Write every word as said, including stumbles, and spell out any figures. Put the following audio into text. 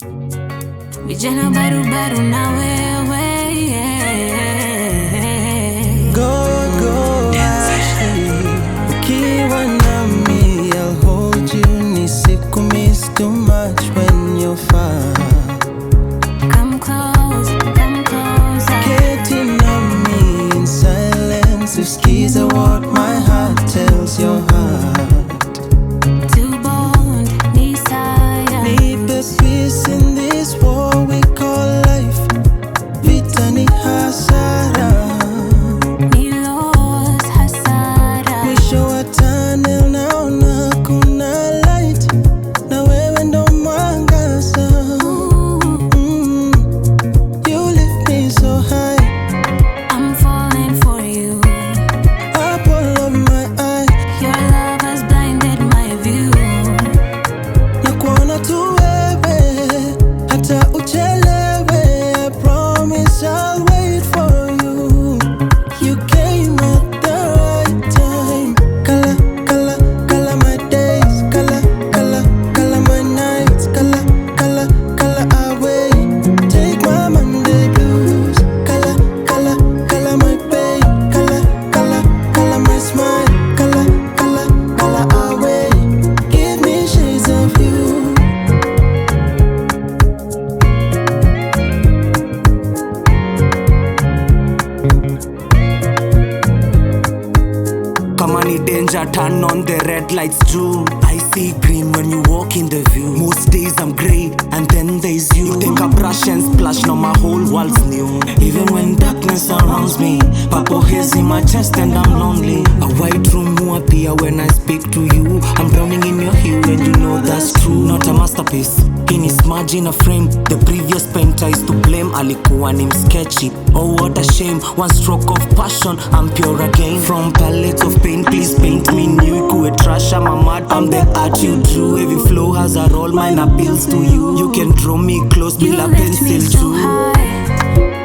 Vijana baru baru na wewe, yeah. Go, go, ukiwa nami, I'll hold you. Nisiku miss too much when you're far. Come close, come closer. Getting on me in silence. Usikize what my heart tells your heart. To bond, ni saya. Need the peace in this war we call life. Vita ni hasara. Ni loss, hasara. Mwisho wa tunnel naona kuna light. Na wewe ndo mwangaza. Mm. You lift me so high. I'm falling for you. Apple of my eye. Your love has blinded my view. Na kuona tu wewe, hata uchelewe. I promise I'll wait for you. You came at the right time. Color, color, color my days. Color, color, color my nights. Color, color, color away. Take my Monday blues. Color, color, color my pain. Color, color, color my smile. Color, color, color away. Give me shades of you. Kama ni danger, turn on the red lights too. I see green when you walk in the view. Most days I'm grey, and then there's you. You take a brush and splash, now my whole world's new. Even when darkness surrounds me, purple haze in my chest and I'm lonely. A white room will appear when I speak to you. I'm drowning in your hue and you know that's true. Not a masterpiece, in his smudge in a frame. The previous painter is to blame, alikuwa ni sketchy. Oh what a shame, one stroke of passion, I'm pure again. From palettes of paint, please paint me new. Kuwe trash, I'm a mad, I'm the art you drew. Every flow has a role, mine appeals to you. You can draw me close, You bila lift me pencil so too. high.